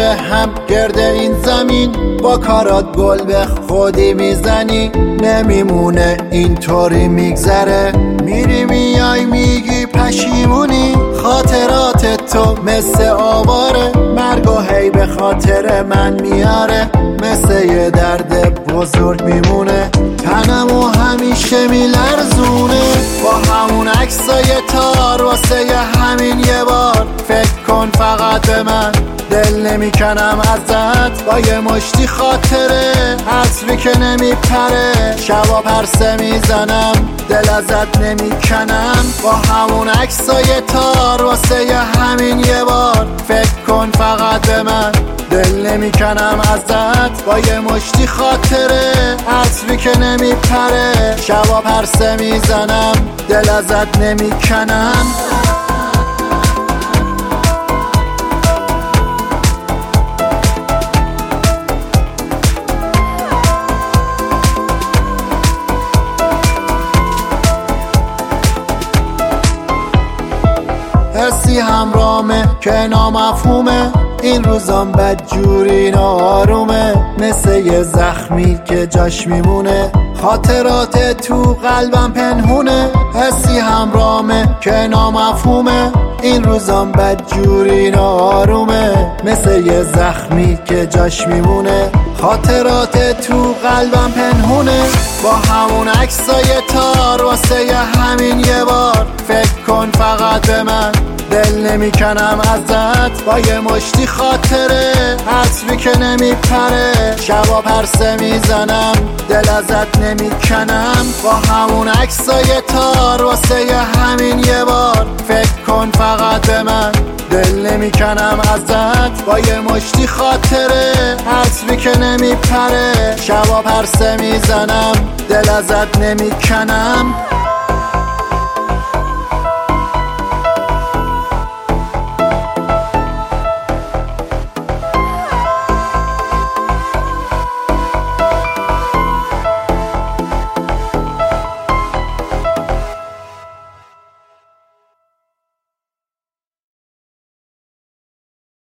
هم گرد این زمین، با کارات گل به خودی میزنی. نمیمونه اینطوری میگذره، میری میای میگی پشیمونی. خاطرات تو مثل آواره، مرگو هی به خاطر من میاره. مثل یه درد بزرگ میمونه، تنمو همیشه میلرزونه. با همون عکسای تار واسه همین یه بار فکر کن فقط به من، دل نمیکنم ازت. با یه مشتی خاطره عطری که نمیپره، شبا پرسه میزنم دل ازت نمیکنم. با همون عکسای تار واسه همین یه بار فکر کن فقط به من، دل نمیکنم ازت. با یه مشتی خاطره عطری که نمیپره، شبا پرسه میزنم دل ازت نمیکنم. حسی همرامه که نامفهومه، این روزام بدجوری نارومه. مثل یه زخمی که جاش میمونه، خاطرات تو قلبم پنهونه. حسی همرامه که نامفهومه، این روزام بدجوری نارومه. مثل یه زخمی که جاش میمونه، خاطرات تو قلبم پنهونه. با همون عکسای تار واسه همین یه بار فکر کن فقط به من، دل نمیکنم ازت. با یه مشتی خاطره عطری که نمیپره، شبا پرسه میزنم دل ازت نمیکنم. با همون عکسای تار واسه همین یه بار فکر کن فقط به من، دل نمیکنم ازت. با یه مشتی خاطره عطری که نمیپره، شبا پرسه میزنم دل ازت نمیکنم.